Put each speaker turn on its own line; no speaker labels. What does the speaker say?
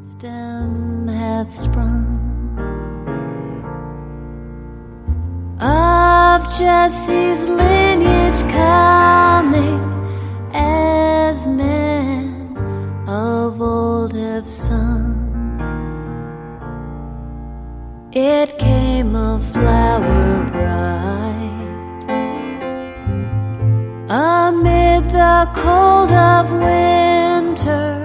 stem hath sprung of Jesse's lineage coming, as men of old have sung. It came a flower bright amid the cold of winter,